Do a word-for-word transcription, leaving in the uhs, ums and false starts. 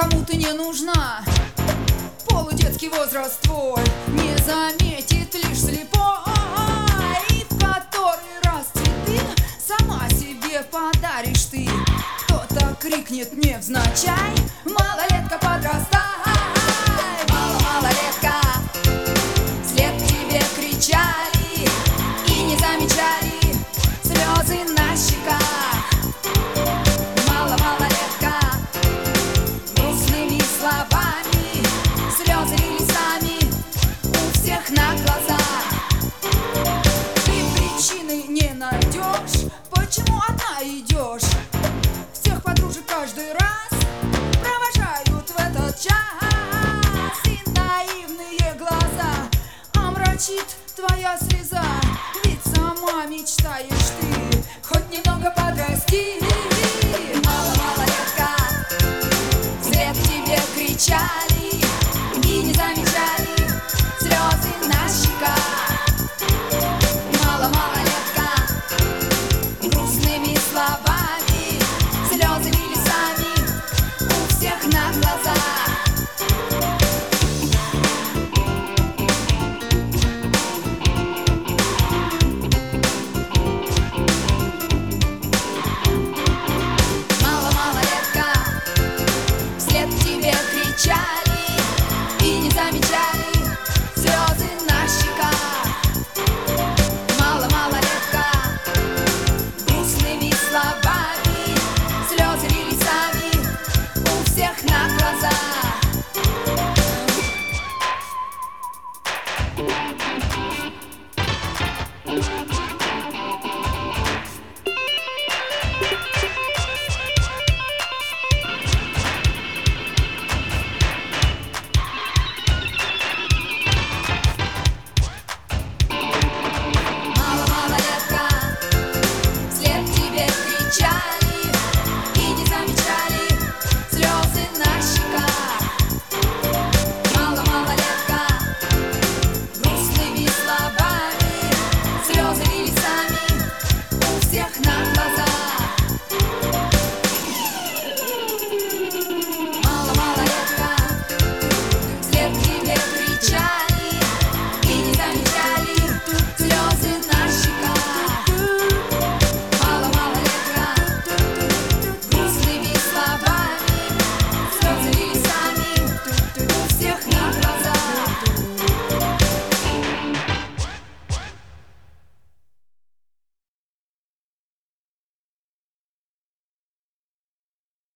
никому ты не нужна. Полудетский возраст твой не заметит лишь слепой, и в который раз цветы сама себе подаришь ты. Кто-то крикнет невзначай: малолетка, подрастай. Мало, малолетка, вслед тебе кричали и не замечали слезы на щеках. Мало, малолетка, грустными словами слезы лились сами у всех на глазах. Ты причины не найдешь, почему одна идешь. Всех подружек каждый раз провожают в этот час, и наивные глаза омрачит твоя слеза. Ведь сама мечтаешь ты хоть немного подрасти. Мало, малолетка, вслед тебе кричали